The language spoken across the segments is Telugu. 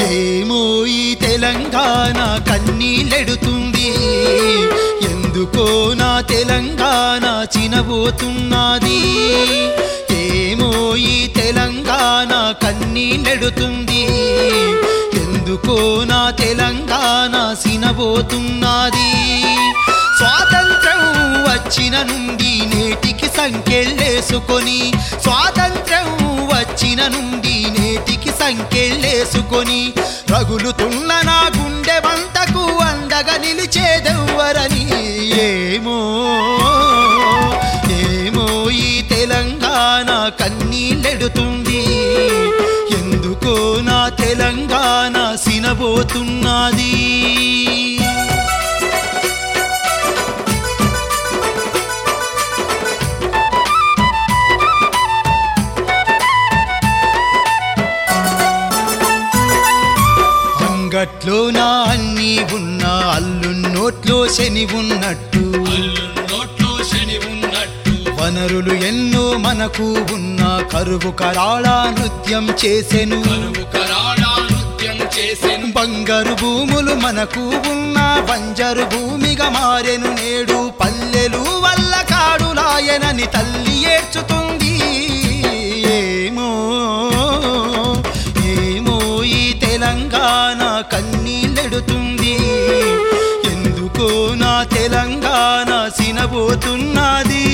ఏమో ఈ తెలంగాణ కన్నీళ్ళెడుతుంది, ఎందుకో నా తెలంగాణ చినబోతున్నది. ఏమో ఈ తెలంగాణ కన్నీళ్ళెడుతుంది, ఎందుకో నా తెలంగాణ చినబోతున్నది. స్వాతంత్రం వచ్చిన నుండి నేటికి సంకెళ్ళేసుకొని, స్వాతంత్రం వచ్చిన నుండి నేటికి సంకెళ్ళేసుకొని, రగులుతున్న నా గుండె వంటకు అండగా నిలిచేదెవ్వరని. ఏమో ఏమో ఈ తెలంగాణ కన్నీళ్ళెడుతుంది, ఎందుకో నా తెలంగాణ సినబోతున్నది. అంగట్లో నా అన్నీ ఉన్న అల్లున్నోట్లో శని ఉన్నట్టు, వనరులు ఎన్నో మనకు ఉన్న కరువు కరాళ నృత్యం చేసెను. బంగారు భూములు మనకు ఉన్న బంజరు భూమిగా మారెను నేడు. పల్లెలు వల్ల కాడులాయనని తల్లి ఏడ్చుతుంది. ఏమో ఏమో ఈ తెలంగాణ కన్నీళ్ళెడుతుంది, ఎందుకో నా తెలంగాణ సినబోతున్నది.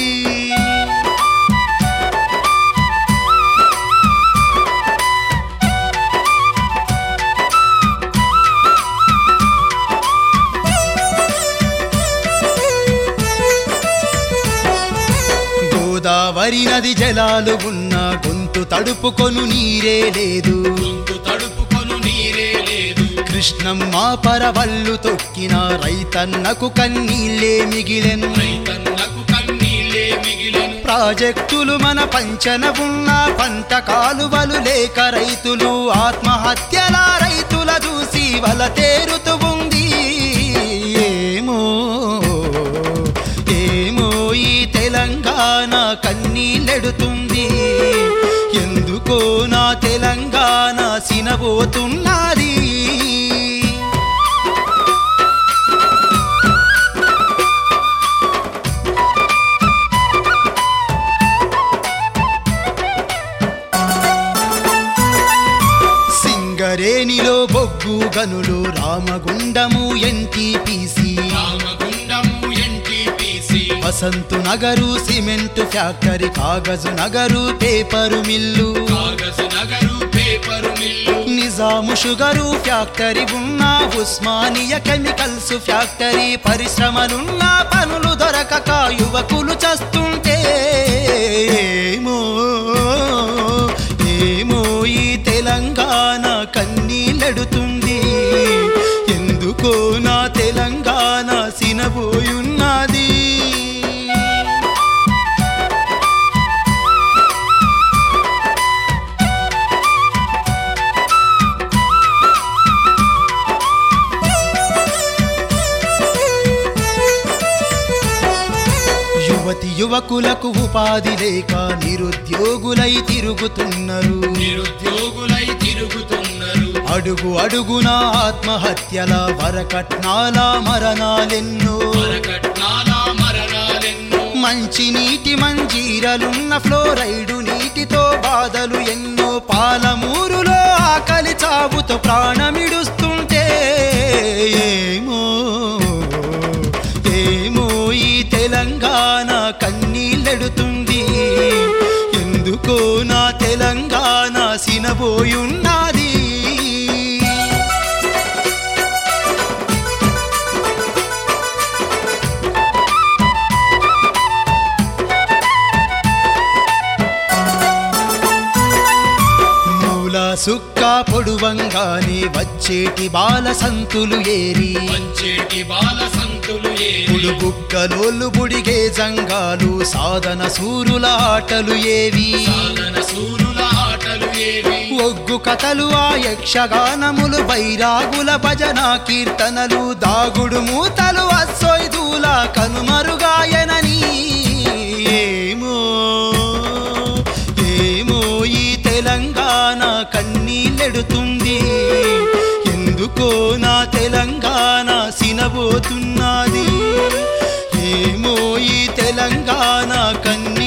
గోదావరి నది జలాలు ఉన్న గొంతు తడుపుకొను నీరే లేదు, కృష్ణమ్మ పరవళ్ళు తొక్కిన రైతన్నకు కన్నీళ్ళే మిగిలెను. ప్రాజెక్టులు మన పంచన ఉన్న పంట కాలువలు లేక రైతులు ఆత్మహత్యల రైతుల చూసి వల తేరుతూ ఉంది. ఏమో ఏమో ఈ తెలంగాణ కన్నీళ్ళెడుతుంది, ఎందుకో నా తెలంగాణ సినబోతున్నది. సింగరేణిలో బొగ్గు గనులు Ramagundam NTPC, Vasant Nagar cement factory, Kagaz Nagar paper mill, Nizam sugar factory ఉన్న ఉస్మానియా కెమికల్స్ ఫ్యాక్టరీ. పరిశ్రమలున్న పనులు దొరకక యువకులు చస్తుంటే. ఏమో ఏమో ఈ తెలంగాణ కన్నీళ్ళెడుతుంది, ఎందుకో నా తెలంగాణ సినబోయున్నది. యువతి యువకులకు ఉపాధి లేక నిరుద్యోగులై తిరుగుతున్నారు. అడుగు అడుగున ఆత్మహత్యల వరకట్నాల మరణాలెన్నో. మంచి నీటి మంజీరలున్న ఫ్లోరైడు నీటితో బాధలు ఎన్నో. పాలమూరులో ఆకలి చావుతో ప్రాణమిడుస్తుంటే. ఏమో ఏమో ఈ తెలంగాణ కన్నీళ్ళెడుతుంది, ఎందుకో నా తెలంగాణ సినబోయున్నది. సుక్క పొడువంగానే వచ్చేటి బాల సంతులు ఏరి, బుగ్గలోళ్ళు బుడిగే జంగాలు సాధన సూరుల ఆటలు ఏవి. ఒగ్గు కథలు ఆ యక్షగానములు బైరాగుల భజన కీర్తనలు దాగుడు మూతలు అస్సొయ్దూల కనుమరుగాయనని. ఏమో ఏమో ఈ తెలంగాణ కన్నీళ్ళెడుతుంది, ఎందుకో నా తెలంగాణ సినబోతున్నది ఏమో ఈ తెలంగాణ కన్న